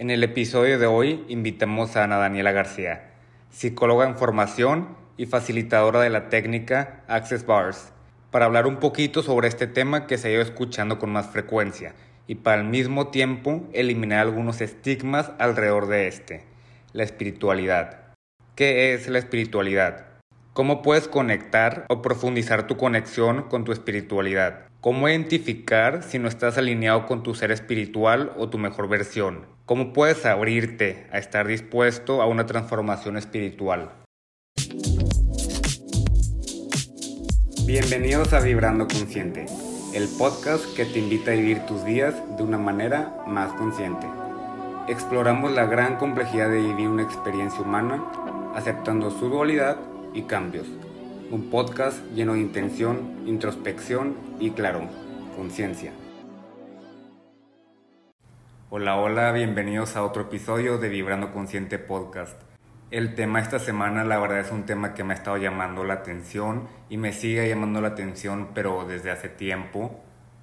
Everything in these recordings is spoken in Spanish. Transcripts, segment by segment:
En el episodio de hoy invitamos a Ana Daniela García, psicóloga en formación y facilitadora de la técnica Access Bars, para hablar un poquito sobre este tema que se ha ido escuchando con más frecuencia y para al mismo tiempo eliminar algunos estigmas alrededor de la espiritualidad. ¿Qué es la espiritualidad? ¿Cómo puedes conectar o profundizar tu conexión con tu espiritualidad? ¿Cómo identificar si no estás alineado con tu ser espiritual o tu mejor versión? ¿Cómo puedes abrirte a estar dispuesto a una transformación espiritual? Bienvenidos a Vibrando Consciente, el podcast que te invita a vivir tus días de una manera más consciente. Exploramos la gran complejidad de vivir una experiencia humana, aceptando su dualidad y cambios. Un podcast lleno de intención, introspección y, claro, conciencia. Hola, bienvenidos a otro episodio de Vibrando Consciente Podcast. El tema esta semana, la verdad, es un tema que me ha estado llamando la atención y me sigue llamando la atención, pero desde hace tiempo.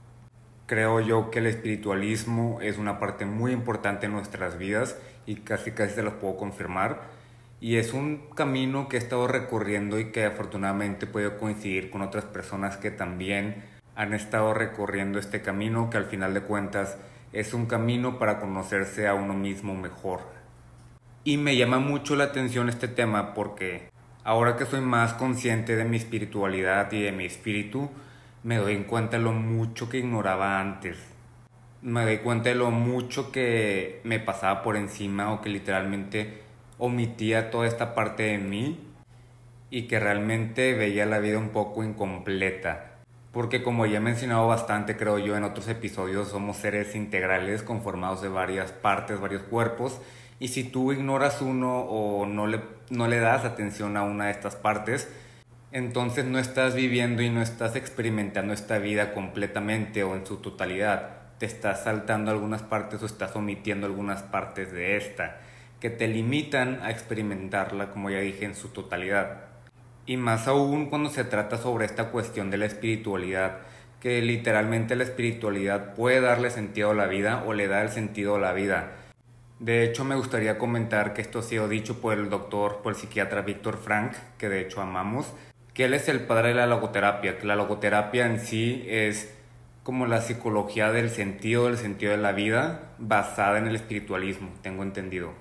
Creo yo que el espiritualismo es una parte muy importante en nuestras vidas y casi se los puedo confirmar. Y es un camino que he estado recorriendo y que afortunadamente he podido coincidir con otras personas que también han estado recorriendo este camino, que al final de cuentas es un camino para conocerse a uno mismo mejor. Y me llama mucho la atención este tema porque ahora que soy más consciente de mi espiritualidad y de mi espíritu, me doy cuenta de lo mucho que ignoraba antes. Me doy cuenta de lo mucho que me pasaba por encima o que literalmente omitía toda esta parte de mí y que realmente veía la vida un poco incompleta. Porque como ya he mencionado bastante, creo yo, en otros episodios, somos seres integrales conformados de varias partes, varios cuerpos, y si tú ignoras uno o no le das atención a una de estas partes, entonces no estás viviendo y no estás experimentando esta vida completamente o en su totalidad. Te estás saltando algunas partes o estás omitiendo algunas partes de esta, que te limitan a experimentarla, como ya dije, en su totalidad. Y más aún cuando se trata sobre esta cuestión de la espiritualidad, que literalmente la espiritualidad puede darle sentido a la vida o le da el sentido a la vida. De hecho, me gustaría comentar que esto ha sido dicho por el psiquiatra Viktor Frankl, que de hecho amamos, que él es el padre de la logoterapia, que la logoterapia en sí es como la psicología del sentido de la vida, basada en el espiritualismo, tengo entendido.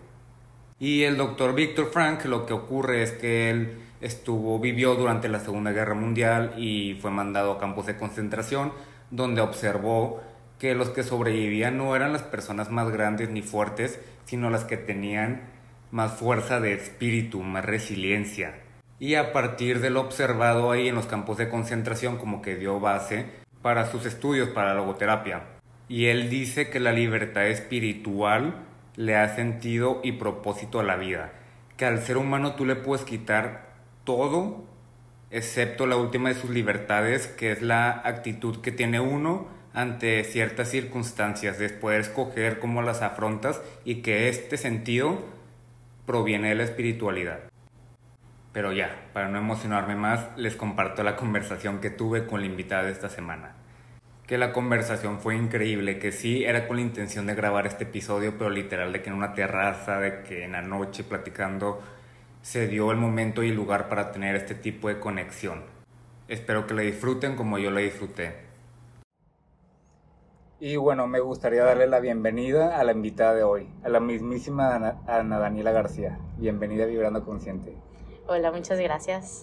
Y el doctor Viktor Frankl, lo que ocurre es que él vivió durante la Segunda Guerra Mundial y fue mandado a campos de concentración, donde observó que los que sobrevivían no eran las personas más grandes ni fuertes, sino las que tenían más fuerza de espíritu, más resiliencia. Y a partir de lo observado ahí en los campos de concentración, como que dio base para sus estudios, para la logoterapia. Y él dice que la libertad espiritual le da sentido y propósito a la vida, que al ser humano tú le puedes quitar todo, excepto la última de sus libertades, que es la actitud que tiene uno ante ciertas circunstancias, de poder escoger cómo las afrontas, y que este sentido proviene de la espiritualidad. Pero ya, para no emocionarme más, les comparto la conversación que tuve con la invitada de esta semana. Que la conversación fue increíble, que sí era con la intención de grabar este episodio, pero literal de que en una terraza, de que en la noche platicando, se dio el momento y el lugar para tener este tipo de conexión. Espero que la disfruten como yo la disfruté. Y bueno, me gustaría darle la bienvenida a la invitada de hoy, a la mismísima Ana Daniela García. Bienvenida a Vibrando Consciente. Hola, muchas gracias.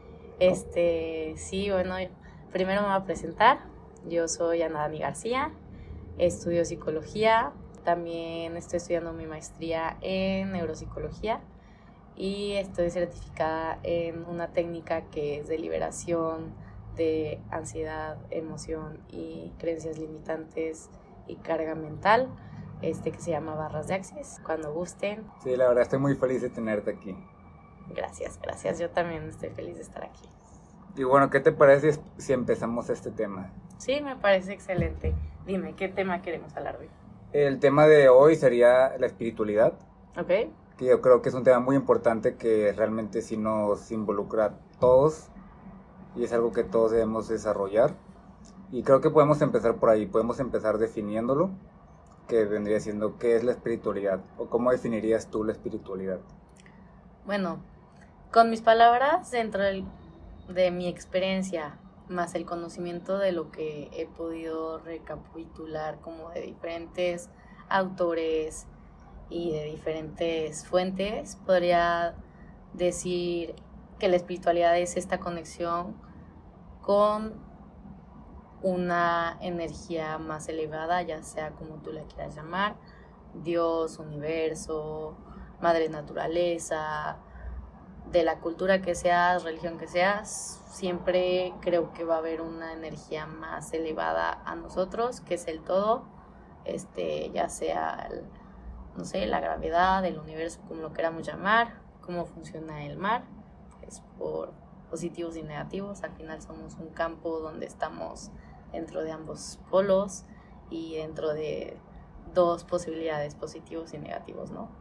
Sí, bueno, primero me voy a presentar. Yo soy Ana Dani García, estudio psicología, también estoy estudiando mi maestría en neuropsicología y estoy certificada en una técnica que es de liberación de ansiedad, emoción y creencias limitantes y carga mental, que se llama Barras de Access, cuando gusten. Sí, la verdad estoy muy feliz de tenerte aquí. Gracias, yo también estoy feliz de estar aquí. Y bueno, ¿qué te parece si empezamos este tema? Sí, me parece excelente. Dime, ¿qué tema queremos hablar hoy? El tema de hoy sería la espiritualidad. Ok. Que yo creo que es un tema muy importante que realmente sí nos involucra a todos y es algo que todos debemos desarrollar. Y creo que podemos empezar por ahí, podemos empezar definiéndolo. que vendría siendo qué es la espiritualidad o cómo definirías tú la espiritualidad. Bueno, con mis palabras, dentro de mi experiencia, más el conocimiento de lo que he podido recapitular como de diferentes autores y de diferentes fuentes, podría decir que la espiritualidad es esta conexión con una energía más elevada, ya sea como tú la quieras llamar, Dios, universo, madre naturaleza, de la cultura que seas, religión que seas, siempre creo que va a haber una energía más elevada a nosotros, que es el todo, ya sea, no sé, la gravedad, el universo, como lo queramos llamar, cómo funciona el mar, pues por positivos y negativos, al final somos un campo donde estamos dentro de ambos polos y dentro de dos posibilidades, positivos y negativos, ¿no?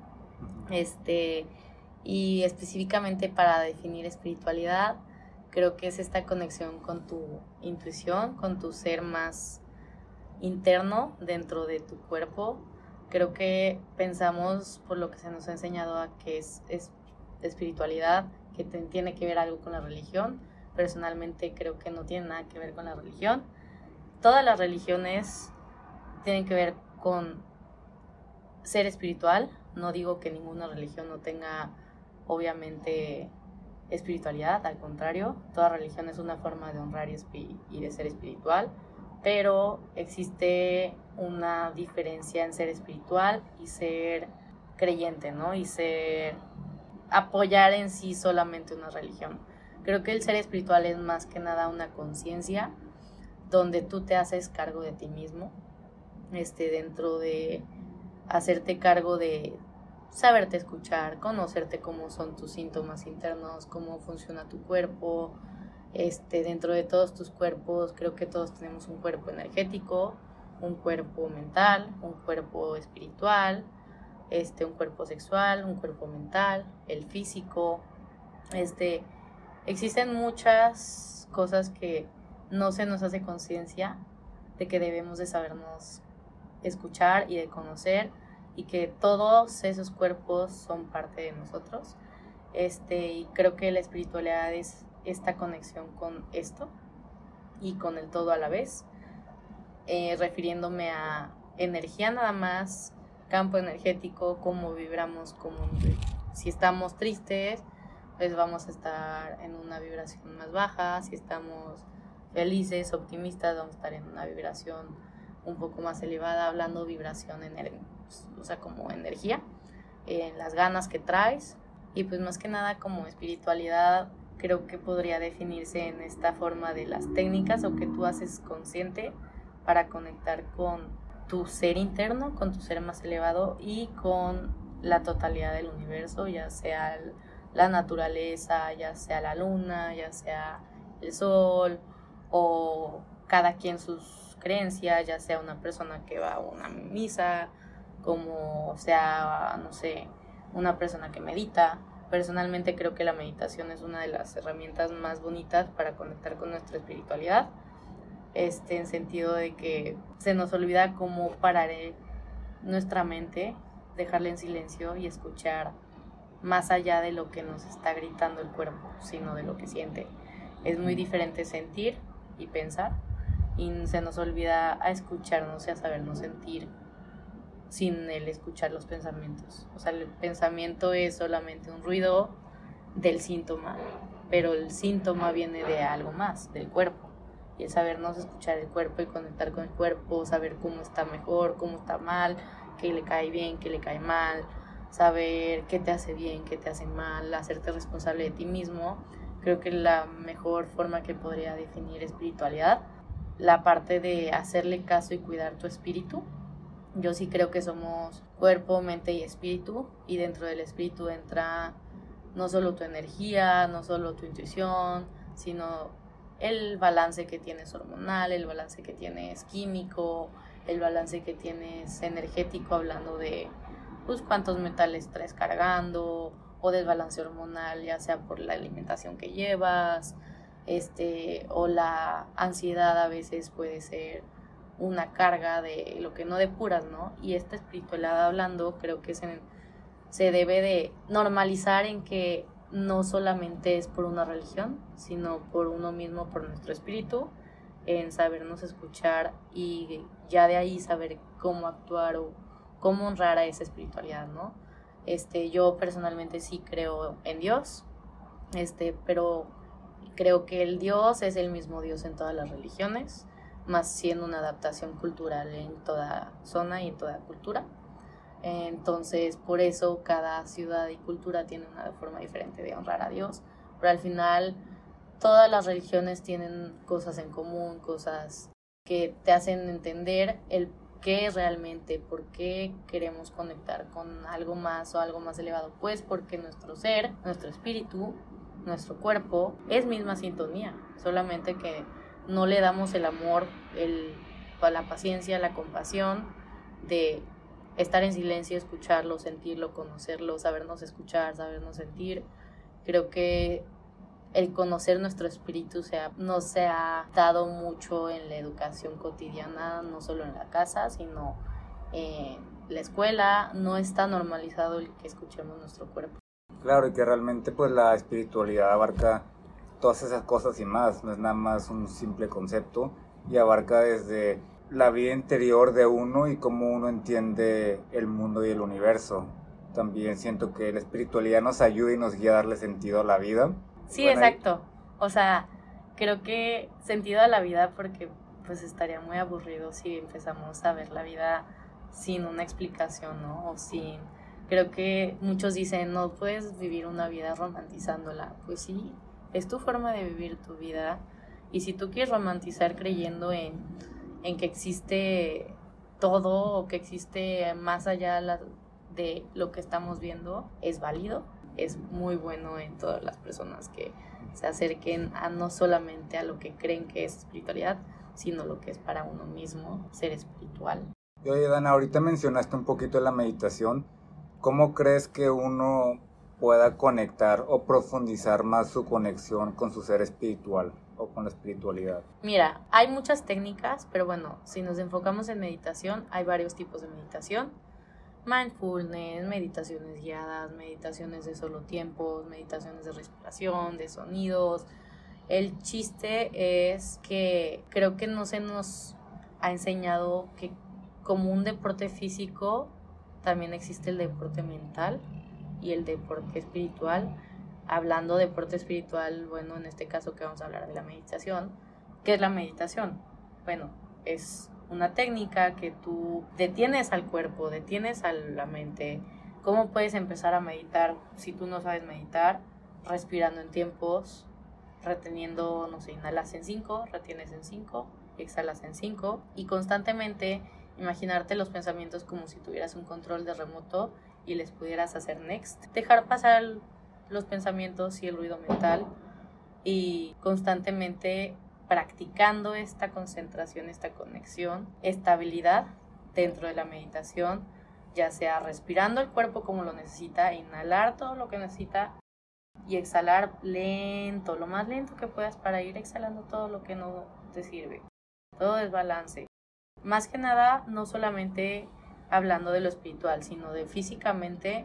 Y específicamente para definir espiritualidad, creo que es esta conexión con tu intuición, con tu ser más interno dentro de tu cuerpo. Creo que pensamos, por lo que se nos ha enseñado, a que es espiritualidad, que tiene que ver algo con la religión. Personalmente creo que no tiene nada que ver con la religión. Todas las religiones tienen que ver con ser espiritual. No digo que ninguna religión no tenga, obviamente, espiritualidad, al contrario, toda religión es una forma de honrar y de ser espiritual, pero existe una diferencia en ser espiritual y ser creyente, ¿no? Y apoyar en sí solamente una religión. Creo que el ser espiritual es más que nada una conciencia donde tú te haces cargo de ti mismo, dentro de hacerte cargo de saberte escuchar, conocerte cómo son tus síntomas internos, cómo funciona tu cuerpo. Dentro de todos tus cuerpos, creo que todos tenemos un cuerpo energético, un cuerpo mental, un cuerpo espiritual, un cuerpo sexual, un cuerpo mental, el físico. Existen muchas cosas que no se nos hace conciencia de que debemos de sabernos escuchar y de conocer, y que todos esos cuerpos son parte de nosotros. Y creo que la espiritualidad es esta conexión con esto y con el todo a la vez, refiriéndome a energía nada más, campo energético, cómo vibramos, si estamos tristes, pues vamos a estar en una vibración más baja. Si estamos felices, optimistas, vamos a estar en una vibración un poco más elevada, hablando vibración, o sea, como energía, las ganas que traes. Y pues más que nada, como espiritualidad, creo que podría definirse en esta forma de las técnicas o que tú haces consciente para conectar con tu ser interno, con tu ser más elevado y con la totalidad del universo, ya sea la naturaleza, ya sea la luna, ya sea el sol, o cada quien sus creencias, ya sea una persona que va a una misa, como sea, no sé, una persona que medita. Personalmente creo que la meditación es una de las herramientas más bonitas para conectar con nuestra espiritualidad, en sentido de que se nos olvida cómo parar nuestra mente, dejarla en silencio y escuchar más allá de lo que nos está gritando el cuerpo, sino de lo que siente. Es muy diferente sentir y pensar, y se nos olvida a escucharnos y a sabernos sentir sin el escuchar los pensamientos. O sea, el pensamiento es solamente un ruido del síntoma, pero el síntoma viene de algo más, del cuerpo. Y el sabernos escuchar el cuerpo y conectar con el cuerpo, saber cómo está mejor, cómo está mal, qué le cae bien, qué le cae mal, saber qué te hace bien, qué te hace mal, hacerte responsable de ti mismo. Creo que la mejor forma que podría definir espiritualidad, la parte de hacerle caso y cuidar tu espíritu. Yo sí creo que somos cuerpo, mente y espíritu, y dentro del espíritu entra no solo tu energía, no solo tu intuición, sino el balance que tienes hormonal, el balance que tienes químico, el balance que tienes energético, hablando de pues cuántos metales traes cargando, o del balance hormonal, ya sea por la alimentación que llevas, o la ansiedad a veces puede ser una carga de lo que no depuras, ¿no? Y esta espiritualidad hablando creo que se debe de normalizar en que no solamente es por una religión, sino por uno mismo, por nuestro espíritu, en sabernos escuchar y ya de ahí saber cómo actuar o cómo honrar a esa espiritualidad, ¿no? Yo personalmente sí creo en Dios, pero creo que el Dios es el mismo Dios en todas las religiones, más siendo una adaptación cultural en toda zona y en toda cultura. Entonces, por eso cada ciudad y cultura tiene una forma diferente de honrar a Dios, pero al final todas las religiones tienen cosas en común, cosas que te hacen entender el qué realmente, por qué queremos conectar con algo más o algo más elevado. Pues porque nuestro ser, nuestro espíritu, nuestro cuerpo es misma sintonía, solamente que no le damos el amor, la paciencia, la compasión de estar en silencio, escucharlo, sentirlo, conocerlo, sabernos escuchar, sabernos sentir. Creo que el conocer nuestro espíritu nos se ha dado mucho en la educación cotidiana, no solo en la casa, sino en la escuela. No está normalizado el que escuchemos nuestro cuerpo. Claro, y que realmente pues la espiritualidad abarca todas esas cosas y más, no es nada más un simple concepto, y abarca desde la vida interior de uno y cómo uno entiende el mundo y el universo. También siento que la espiritualidad nos ayuda y nos guía a darle sentido a la vida. Sí, bueno, exacto. O sea, creo que sentido a la vida, porque pues estaría muy aburrido si empezamos a ver la vida sin una explicación, ¿no? Creo que muchos dicen, no puedes vivir una vida romantizándola. Pues sí, es tu forma de vivir tu vida. Y si tú quieres romantizar creyendo en que existe todo o que existe más allá de lo que estamos viendo, es válido. Es muy bueno en todas las personas que se acerquen a no solamente a lo que creen que es espiritualidad, sino lo que es para uno mismo ser espiritual. Y oye, Dana, ahorita mencionaste un poquito de la meditación. ¿Cómo crees que uno pueda conectar o profundizar más su conexión con su ser espiritual o con la espiritualidad? Mira, hay muchas técnicas, pero bueno, si nos enfocamos en meditación, hay varios tipos de meditación. Mindfulness, meditaciones guiadas, meditaciones de solo tiempos, meditaciones de respiración, de sonidos. El chiste es que creo que no se nos ha enseñado que como un deporte físico también existe el deporte mental y el deporte espiritual. Hablando de deporte espiritual, bueno, en este caso que vamos a hablar de la meditación. ¿Qué es la meditación? Bueno, es una técnica que tú detienes al cuerpo, detienes a la mente. ¿Cómo puedes empezar a meditar si tú no sabes meditar? Respirando en tiempos, reteniendo, no sé, inhalas en 5, retienes en 5, exhalas en 5 y constantemente imaginarte los pensamientos como si tuvieras un control de remoto y les pudieras hacer next. Dejar pasar los pensamientos y el ruido mental y constantemente practicando esta concentración, esta conexión, estabilidad dentro de la meditación, ya sea respirando el cuerpo como lo necesita, inhalar todo lo que necesita y exhalar lento, lo más lento que puedas para ir exhalando todo lo que no te sirve. Todo es balance. Más que nada, no solamente hablando de lo espiritual, sino de físicamente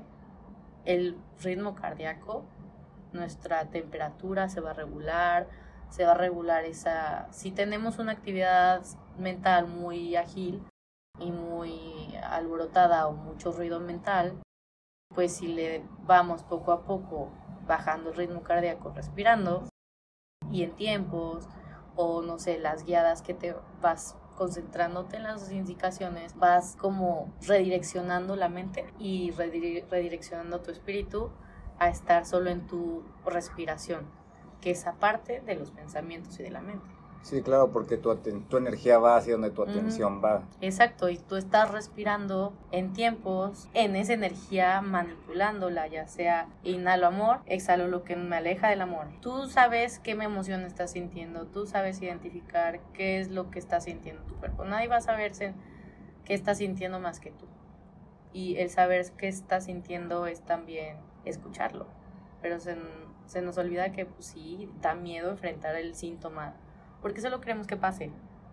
el ritmo cardíaco, nuestra temperatura se va a regular si tenemos una actividad mental muy ágil y muy alborotada o mucho ruido mental, pues si le vamos poco a poco bajando el ritmo cardíaco respirando y en tiempos o no sé, las guiadas que te vas concentrándote en las indicaciones, vas como redireccionando la mente y redireccionando tu espíritu a estar solo en tu respiración, que es aparte de los pensamientos y de la mente. Sí, claro, porque tu energía va hacia donde tu atención va. Exacto, y tú estás respirando en tiempos, en esa energía manipulándola, ya sea inhalo amor, exhalo lo que me aleja del amor. Tú sabes qué emoción estás sintiendo, tú sabes identificar qué es lo que está sintiendo tu cuerpo. Nadie va a saber qué está sintiendo más que tú. Y el saber qué está sintiendo es también escucharlo. Pero se nos olvida que pues, sí, da miedo enfrentar el síntoma, porque solo queremos que pase,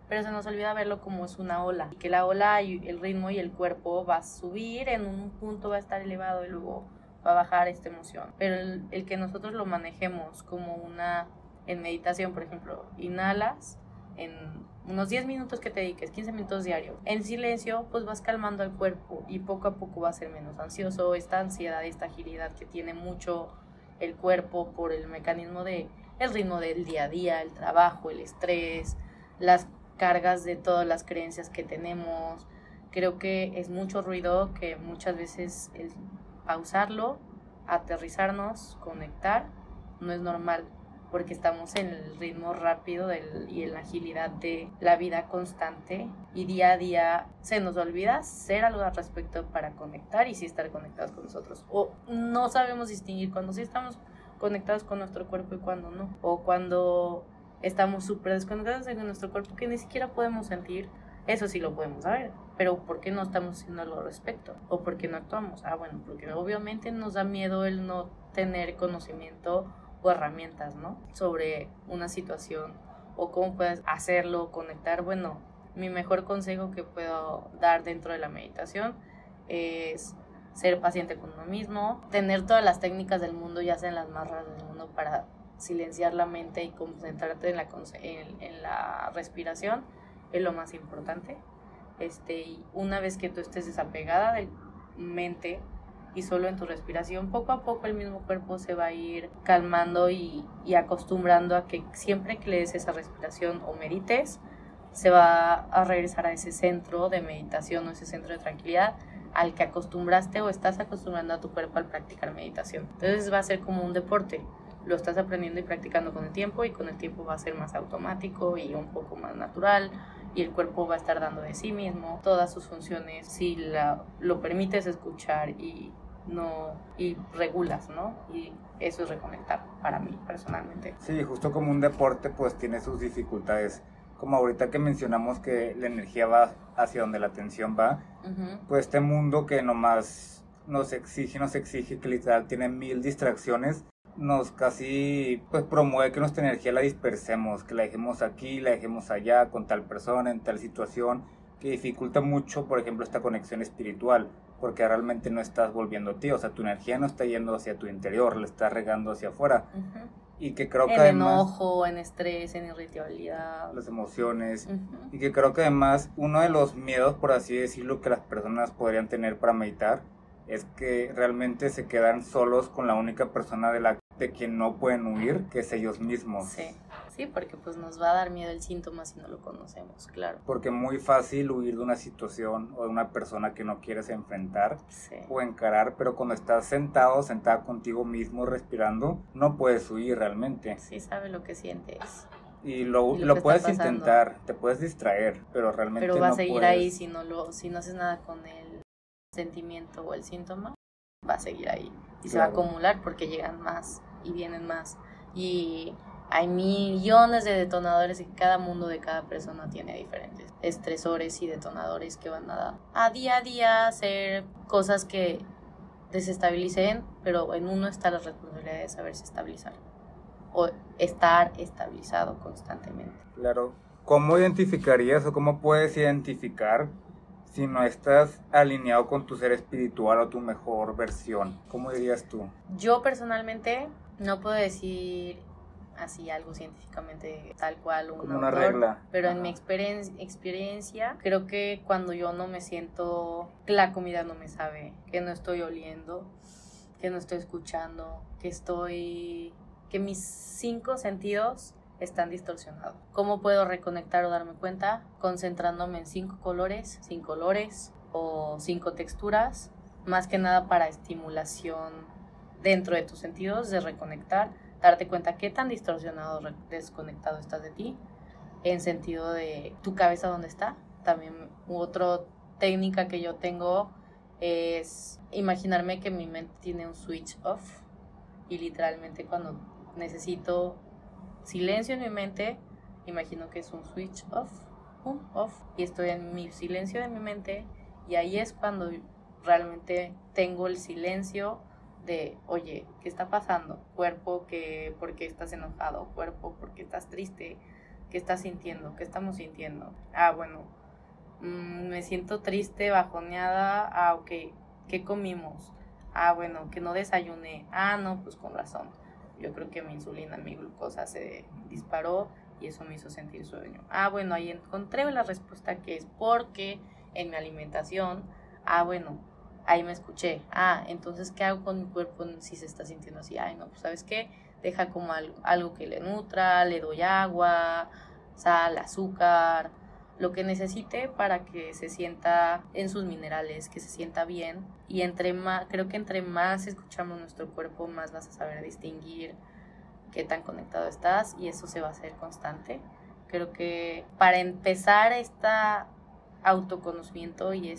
pero se nos olvida verlo como es una ola, y que la ola y el ritmo y el cuerpo va a subir, en un punto va a estar elevado y luego va a bajar esta emoción, pero el que nosotros lo manejemos como en meditación, por ejemplo, inhalas en unos 10 minutos que te dediques, 15 minutos diarios, en silencio, pues vas calmando al cuerpo y poco a poco va a ser menos ansioso. Esta ansiedad, esta agilidad que tiene mucho el cuerpo por el mecanismo el ritmo del día a día, el trabajo, el estrés, las cargas de todas las creencias que tenemos. Creo que es mucho ruido que muchas veces el pausarlo, aterrizarnos, conectar, no es normal, porque estamos en el ritmo rápido y en la agilidad de la vida constante, y día a día se nos olvida hacer algo al respecto para conectar y sí estar conectados con nosotros, o no sabemos distinguir cuando sí estamos conectados con nuestro cuerpo y cuando no, o cuando estamos súper desconectados de nuestro cuerpo que ni siquiera podemos sentir. Eso sí lo podemos saber, pero ¿por qué no estamos haciendo algo al respecto? ¿O por qué no actuamos? Bueno, porque obviamente nos da miedo el no tener conocimiento o herramientas, ¿no?, sobre una situación o cómo puedes hacerlo, conectar. Bueno, mi mejor consejo que puedo dar dentro de la meditación es ser paciente con uno mismo, tener todas las técnicas del mundo, ya sean las más raras del mundo, para silenciar la mente y concentrarte en la respiración, es lo más importante. Y una vez que tú estés desapegada de mente y solo en tu respiración, poco a poco el mismo cuerpo se va a ir calmando y acostumbrando a que siempre que le des esa respiración o medites, se va a regresar a ese centro de meditación o ese centro de tranquilidad al que acostumbraste o estás acostumbrando a tu cuerpo al practicar meditación. Entonces va a ser como un deporte, lo estás aprendiendo y practicando con el tiempo, y con el tiempo va a ser más automático y un poco más natural, y el cuerpo va a estar dando de sí mismo todas sus funciones si lo permites escuchar y regulas, ¿no? Y eso es reconectar para mí personalmente. Sí, justo como un deporte pues tiene sus dificultades, como ahorita que mencionamos que la energía va hacia donde la atención va. Pues este mundo que nomás nos exige, que literal tiene 1000 distracciones, nos casi pues promueve que nuestra energía la dispersemos, que la dejemos aquí, la dejemos allá, con tal persona, en tal situación, que dificulta mucho, por ejemplo, esta conexión espiritual, porque realmente no estás volviendo a ti, o sea, tu energía no está yendo hacia tu interior, la estás regando hacia afuera. Y que creo que además, enojo, en estrés, en irritabilidad, las emociones, y que creo que además uno de los miedos, por así decirlo, que las personas podrían tener para meditar es que realmente se quedan solos con la única persona de quien no pueden huir, que es ellos mismos. Sí, porque pues nos va a dar miedo el síntoma si no lo conocemos, claro. Porque es muy fácil huir de una situación o de una persona que no quieres enfrentar o encarar, pero cuando estás sentada contigo mismo respirando, no puedes huir realmente. Sí, sabes lo que sientes. Y lo puedes intentar, te puedes distraer, pero realmente no puedes. Pero va a seguir ahí si no haces nada con el sentimiento o el síntoma, va a seguir ahí. Y se va a acumular porque llegan más y vienen más. Y hay millones de detonadores y cada mundo de cada persona tiene diferentes estresores y detonadores que van a día a día hacer cosas que desestabilicen, pero en uno está la responsabilidad de saberse estabilizar o estar estabilizado constantemente. Claro. ¿Cómo identificarías o cómo puedes identificar si no estás alineado con tu ser espiritual o tu mejor versión? ¿Cómo dirías tú? Yo personalmente no puedo decir así algo científicamente tal cual como una regla, pero en mi experiencia creo que cuando yo no me siento, que la comida no me sabe, que no estoy oliendo, que no estoy escuchando, que mis 5 sentidos están distorsionados. ¿Cómo puedo reconectar o darme cuenta? Concentrándome en 5 colores, 5 olores o 5 texturas, más que nada para estimulación dentro de tus sentidos, de reconectar, darte cuenta qué tan distorsionado, desconectado estás de ti, en sentido de tu cabeza dónde está. También otra técnica que yo tengo es imaginarme que mi mente tiene un switch off, y literalmente cuando necesito silencio en mi mente, imagino que es un switch off, y estoy en mi silencio de mi mente, y ahí es cuando realmente tengo el silencio de, oye, ¿qué está pasando? Cuerpo, ¿por qué estás enojado? Cuerpo, ¿por qué estás triste? ¿Qué estás sintiendo? ¿Qué estamos sintiendo? Ah, bueno, me siento triste, bajoneada. Ah, ok, ¿qué comimos? Ah, bueno, que no desayuné. Ah, no, pues con razón. Yo creo que mi insulina, mi glucosa se disparó y eso me hizo sentir sueño. Ah, bueno, ahí encontré la respuesta, que es porque en mi alimentación. Ah, bueno, ahí me escuché. Ah, entonces, ¿qué hago con mi cuerpo si se está sintiendo así? Ay, no, pues ¿sabes qué? Deja como algo que le nutra, le doy agua, sal, azúcar, lo que necesite para que se sienta en sus minerales, que se sienta bien. Y creo que entre más escuchamos nuestro cuerpo, más vas a saber distinguir qué tan conectado estás, y eso se va a hacer constante. Creo que para empezar autoconocimiento y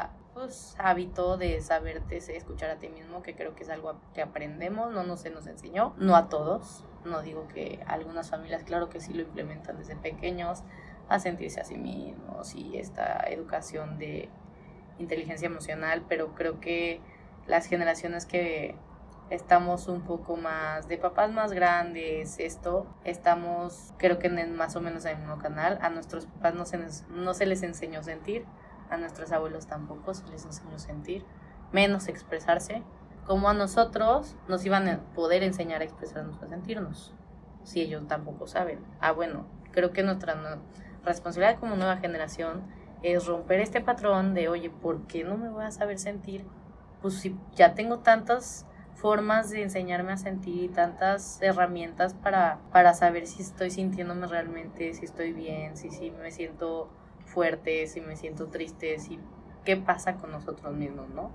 hábito de saberte escuchar a ti mismo, que creo que es algo que aprendemos, no se nos enseñó, no a todos, no digo que algunas familias, claro que sí lo implementan desde pequeños, a sentirse a sí mismos y esta educación de inteligencia emocional, pero creo que las generaciones que estamos un poco más de papás más grandes, estamos creo que más o menos en el mismo canal. A nuestros papás no se les enseñó a sentir, a nuestros abuelos tampoco se les enseñó a sentir, menos expresarse, como a nosotros nos iban a poder enseñar a expresarnos, a sentirnos, si ellos tampoco saben. Ah, bueno, creo que nuestra responsabilidad como nueva generación es romper este patrón de, oye, ¿por qué no me voy a saber sentir? Pues si ya tengo tantas formas de enseñarme a sentir y tantas herramientas para saber si estoy sintiéndome realmente, si estoy bien, si me siento fuerte, si me siento triste, si qué pasa con nosotros mismos, ¿no?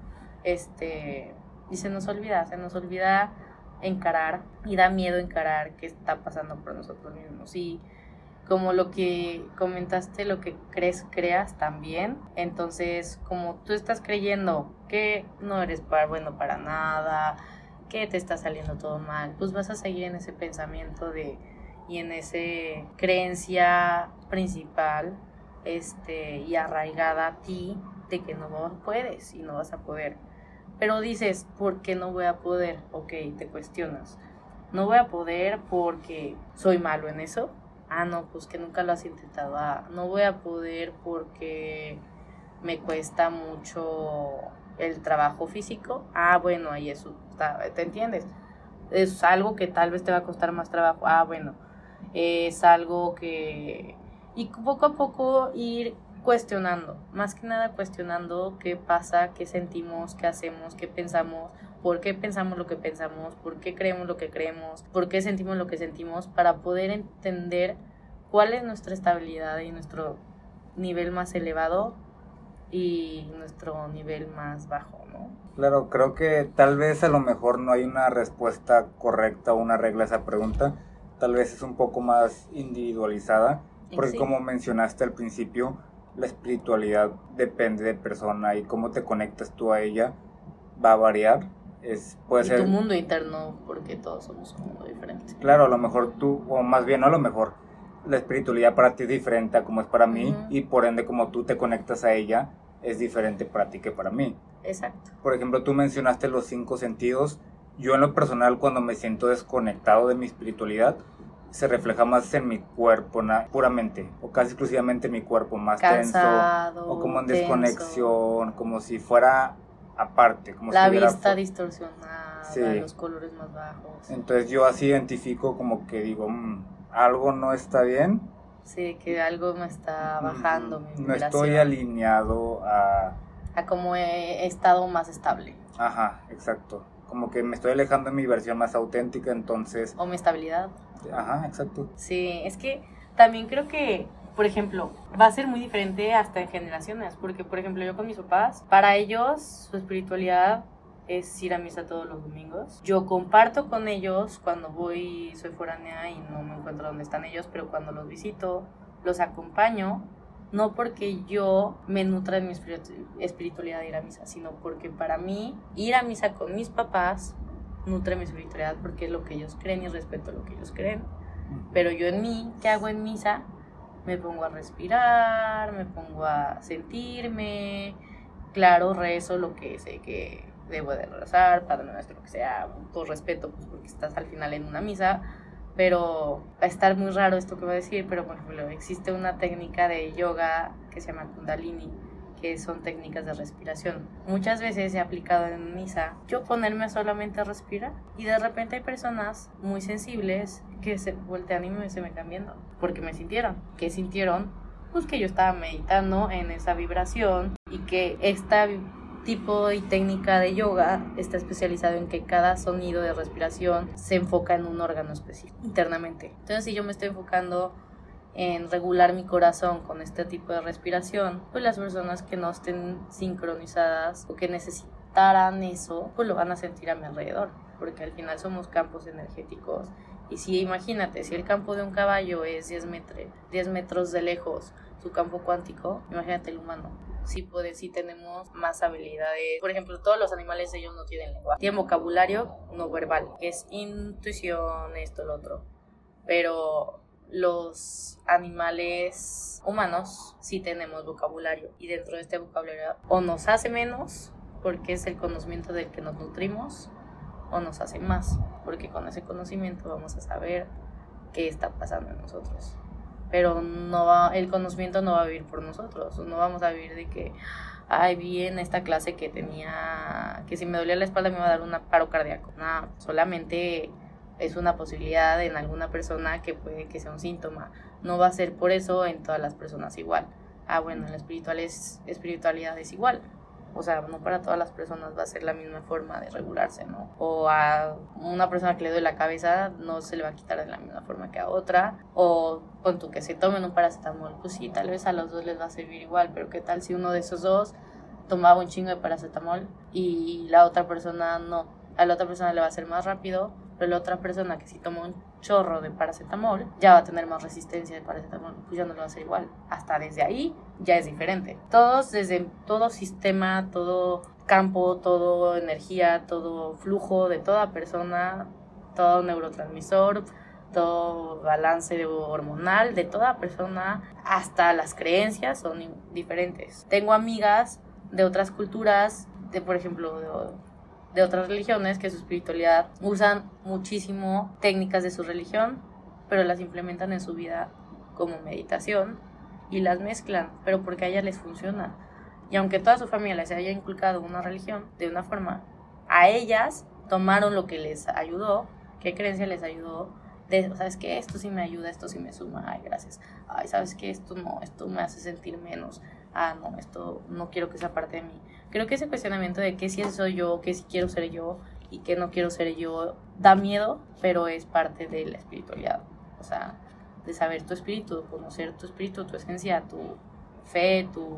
Y se nos olvida encarar, y da miedo encarar qué está pasando por nosotros mismos. Y como lo que comentaste, lo que creas también. Entonces, como tú estás creyendo que no eres bueno para nada, que te está saliendo todo mal, pues vas a seguir en ese pensamiento y en ese creencia principal y arraigada a ti de que no puedes y no vas a poder. Pero dices, ¿por qué no voy a poder? Ok, te cuestionas. No voy a poder porque soy malo en eso. Ah, no, pues que nunca lo has intentado. Ah, no voy a poder porque me cuesta mucho el trabajo físico. Ah, bueno, ahí eso, ¿te entiendes? Es algo que tal vez te va a costar más trabajo. Ah, bueno, es algo que... Y poco a poco ir cuestionando, más que nada cuestionando qué pasa, qué sentimos, qué hacemos, qué pensamos, por qué pensamos lo que pensamos, por qué creemos lo que creemos, por qué sentimos lo que sentimos, para poder entender cuál es nuestra estabilidad y nuestro nivel más elevado y nuestro nivel más bajo, ¿no? Claro, creo que tal vez a lo mejor no hay una respuesta correcta o una regla a esa pregunta, tal vez es un poco más individualizada, porque sí, como mencionaste al principio, la espiritualidad depende de persona y cómo te conectas tú a ella va a variar. Puede ser tu mundo interno, porque todos somos un mundo diferente. Claro, a lo mejor tú, o más bien no a lo mejor, la espiritualidad para ti es diferente a como es para mí, y por ende como tú te conectas a ella es diferente para ti que para mí. Exacto. Por ejemplo, tú mencionaste los 5 sentidos. Yo en lo personal, cuando me siento desconectado de mi espiritualidad, se refleja más en mi cuerpo puramente, o casi exclusivamente en mi cuerpo, más cansado, tenso, o como en desconexión, como si fuera aparte, como la si vista distorsionada, sí, los colores más bajos. Entonces yo así identifico como que digo, algo no está bien. Sí, que algo me está bajando mi vibración. No estoy alineado a como he estado más estable. Ajá, exacto. Como que me estoy alejando de mi versión más auténtica, entonces... O mi estabilidad. Ajá, exacto. Sí, es que también creo que, por ejemplo, va a ser muy diferente hasta en generaciones, porque, por ejemplo, yo con mis papás, para ellos su espiritualidad es ir a misa todos los domingos. Yo comparto con ellos cuando soy foránea y no me encuentro donde están ellos, pero cuando los visito, los acompaño, no porque yo me nutra de mi espiritualidad de ir a misa, sino porque para mí ir a misa con mis papás nutre mi espiritualidad, porque es lo que ellos creen y respeto lo que ellos creen. Pero yo en mí, ¿qué hago en misa? Me pongo a respirar, me pongo a sentirme, claro, rezo lo que sé que debo de rezar, Padre Nuestro, lo que sea, todo respeto, pues porque estás al final en una misa, pero va a estar muy raro esto que voy a decir, pero por ejemplo existe una técnica de yoga que se llama Kundalini, que son técnicas de respiración. Muchas veces he aplicado en misa yo ponerme solamente a respirar y de repente hay personas muy sensibles que se voltean y se me están viendo porque me sintieron. ¿Qué sintieron? Pues que yo estaba meditando en esa vibración y que esta tipo y técnica de yoga está especializado en que cada sonido de respiración se enfoca en un órgano específico internamente. Entonces, si yo me estoy enfocando en regular mi corazón con este tipo de respiración, pues las personas que no estén sincronizadas o que necesitaran eso, pues lo van a sentir a mi alrededor, porque al final somos campos energéticos. Y si imagínate, si el campo de un caballo es 10 metros de lejos, su campo cuántico, imagínate el humano. Sí tenemos más habilidades. Por ejemplo, todos los animales, ellos no tienen lengua. Tienen vocabulario no verbal, que es intuición, esto, lo otro. Pero los animales humanos sí tenemos vocabulario. Y dentro de este vocabulario o nos hace menos, porque es el conocimiento del que nos nutrimos, o nos hace más, porque con ese conocimiento vamos a saber qué está pasando en nosotros. Pero el conocimiento no va a vivir por nosotros, no vamos a vivir de que vi en esta clase que si me dolía la espalda me iba a dar un paro cardíaco. No, solamente es una posibilidad en alguna persona que puede que sea un síntoma. No va a ser por eso en todas las personas igual. Bueno, en la espiritualidad es igual. O sea, no para todas las personas va a ser la misma forma de regularse, ¿no? O a una persona que le duele la cabeza no se le va a quitar de la misma forma que a otra. O con tu que se tomen un paracetamol, pues sí, tal vez a los dos les va a servir igual, pero ¿qué tal si uno de esos dos tomaba un chingo de paracetamol y la otra persona no? A la otra persona le va a ser más rápido, pero la otra persona que si toma un chorro de paracetamol ya va a tener más resistencia de paracetamol, pues ya no le va a ser igual. Hasta desde ahí ya es diferente. Desde todo sistema, todo campo, todo energía, todo flujo de toda persona, todo neurotransmisor, todo balance hormonal de toda persona, hasta las creencias son diferentes. Tengo amigas de otras culturas, por ejemplo, de otras religiones, que su espiritualidad usan muchísimo técnicas de su religión, pero las implementan en su vida como meditación y las mezclan, pero porque a ellas les funciona. Y aunque toda su familia les haya inculcado una religión de una forma, a ellas tomaron lo que les ayudó, qué creencia les ayudó, ¿sabes qué? Esto sí me ayuda, esto sí me suma, gracias. ¿Sabes qué? Esto no, esto me hace sentir menos. No, esto no quiero que sea parte de mí. Creo que ese cuestionamiento de qué sí soy yo, qué sí quiero ser yo y qué no quiero ser yo, da miedo, pero es parte de la espiritualidad. O sea, de saber tu espíritu, conocer tu espíritu, tu esencia, tu fe, tu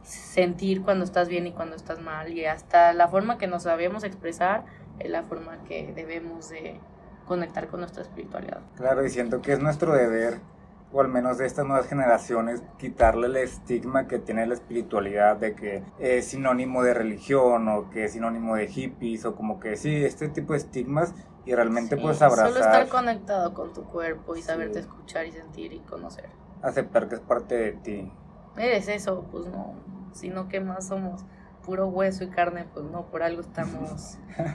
sentir cuando estás bien y cuando estás mal. Y hasta la forma que nos sabemos expresar es la forma que debemos de conectar con nuestra espiritualidad. Claro, y siento que es nuestro deber, o al menos de estas nuevas generaciones, quitarle el estigma que tiene la espiritualidad de que es sinónimo de religión o que es sinónimo de hippies o como que sí, este tipo de estigmas, y realmente pues abrazar. Solo estar conectado con tu cuerpo y saberte escuchar y sentir y conocer. Aceptar que es parte de ti. Eres eso, pues no, sino que más somos puro hueso y carne, pues no, por algo estamos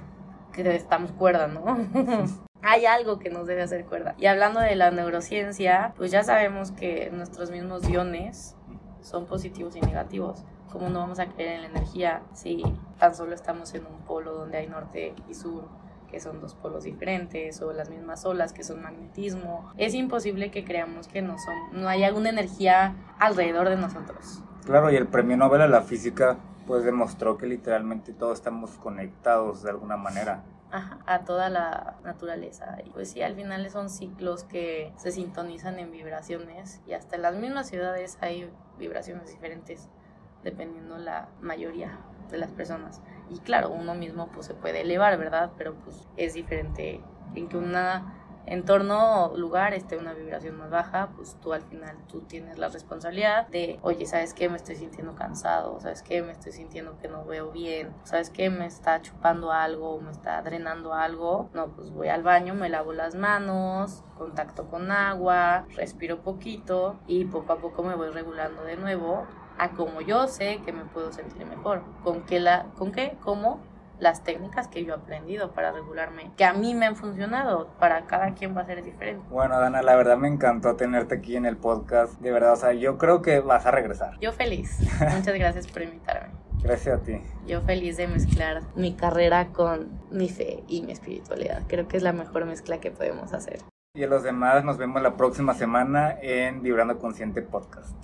cuerda, ¿no? Hay algo que nos debe hacer cuerda. Y hablando de la neurociencia, pues ya sabemos que nuestros mismos iones son positivos y negativos. ¿Cómo no vamos a creer en la energía si tan solo estamos en un polo donde hay norte y sur, que son dos polos diferentes, o las mismas olas que son magnetismo? Es imposible que creamos que no hay alguna energía alrededor de nosotros. Claro, y el premio Nobel a la física pues demostró que literalmente todos estamos conectados de alguna manera. A toda la naturaleza. Y pues sí, al final son ciclos que se sintonizan en vibraciones, y hasta en las mismas ciudades hay vibraciones diferentes dependiendo la mayoría de las personas. Y claro, uno mismo pues se puede elevar, ¿verdad? Pero pues es diferente en que entorno o lugar esté una vibración más baja, pues tú al final tú tienes la responsabilidad de, oye, ¿sabes qué? Me estoy sintiendo cansado, ¿sabes qué? Me estoy sintiendo que no veo bien, ¿sabes qué? Me está chupando algo, me está drenando algo. No, pues voy al baño, me lavo las manos, contacto con agua, respiro poquito y poco a poco me voy regulando de nuevo a como yo sé que me puedo sentir mejor. ¿Con qué? ¿Cómo? las técnicas que yo he aprendido para regularme, que a mí me han funcionado, para cada quien va a ser diferente. Bueno, Dana, la verdad me encantó tenerte aquí en el podcast, de verdad, o sea, yo creo que vas a regresar. Yo feliz, muchas gracias por invitarme. Gracias a ti. Yo feliz de mezclar mi carrera con mi fe y mi espiritualidad, creo que es la mejor mezcla que podemos hacer. Y a los demás nos vemos la próxima semana en Vibrando Consciente Podcast.